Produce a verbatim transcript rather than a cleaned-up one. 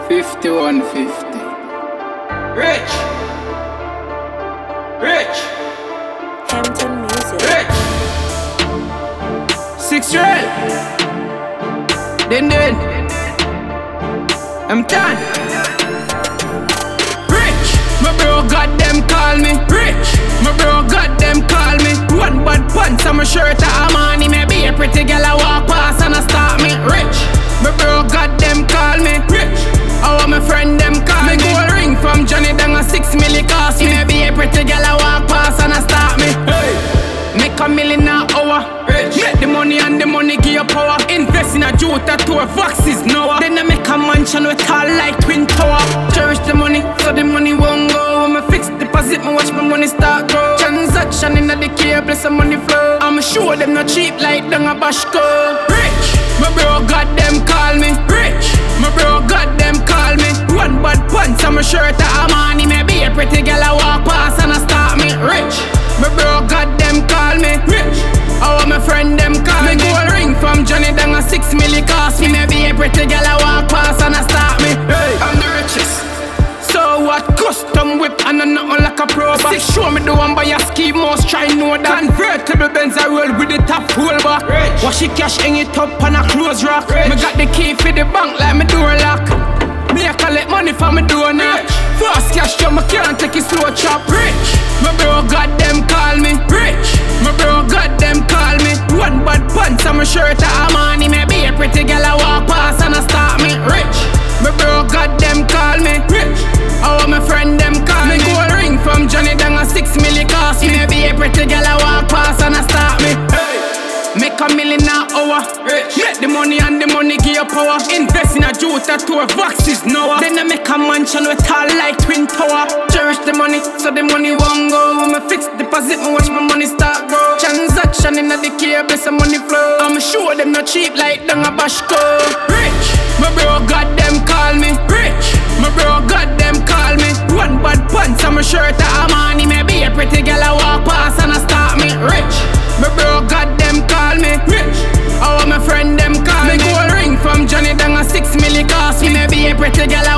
fifty-one fifty. Rich. Rich. Hampton Music. Rich. Six red. Then then. I'm done. Rich. My bro got them call me. Rich. My bro got them call me. One bad pants on my shirt at Armani. Maybe a pretty girl I walk past and I start me. Rich. My bro got them call me. Rich. I want my friend them call me. Me gold ring from Johnny Dang a six milli cost me. Maybe a pretty girl I walk past and I start me. Hey. Make a million an hour. Rich. Make the money and the money give you power. Invest in a Jota tour, Foxes now. Then I make a mansion with tall like Twin Tower. Cherish the money, so the money won't go. When I fix deposit, me watch my money start grow. Transaction in the cable, some money flow. I'ma show them not cheap like Dung a Bashko. Rich, my bro got them call me. Rich, my bro got them call me. One bad pants on my shirt at Armani. Maybe a pretty girl I walk past and I start me. Rich, my bro got them call me. Rich, I want my friend them call me. Gold ring from Johnny Dang a six milli cost me. Maybe a pretty girl I walk past and I start me. Hey, I'm the richest. So what? Custom whip and I'm nothing like a pro. Six show me the one by a ski most try know that. Convertible Benz I roll with the top full back. Rich. Wash it cash hang it up on a close rock. Rich. Me got the key for the bank like me door lock. Me a collect money for me door knock. Fast cash so me can't take it slow chop. Rich. My bro got them call me. Rich. My bro got them call me. One bad pants on my shirt at Armani. Maybe a pretty girl I walk past and I start me. Rich. My bro got them call me. Rich. I want my friend them call me. Me gold ring from Johnny Dang a six milli cost me. Maybe a pretty girl I walk past and I start me. Hey. Make a million an hour. Rich. Make the money and the money give you power. Invest in a Jota tour, Foxes now. Then I make a mansion with tall like Twin Tower. Cherish the money, so the money won't go. When I fix deposit, me watch my money start grow. Transaction in the cable, some money flow. I'ma show them not cheap like Dung a Bashko. Rich, my bro got them call me. Rich, my bro got them call me. One bad pants on my shirt at Armani. Maybe a pretty girl I walk past and I start me. Rich, my bro got them call me. Rich, I want my friend them call me. Me gold ring from Johnny Dang a six milli cost me. Maybe a pretty girl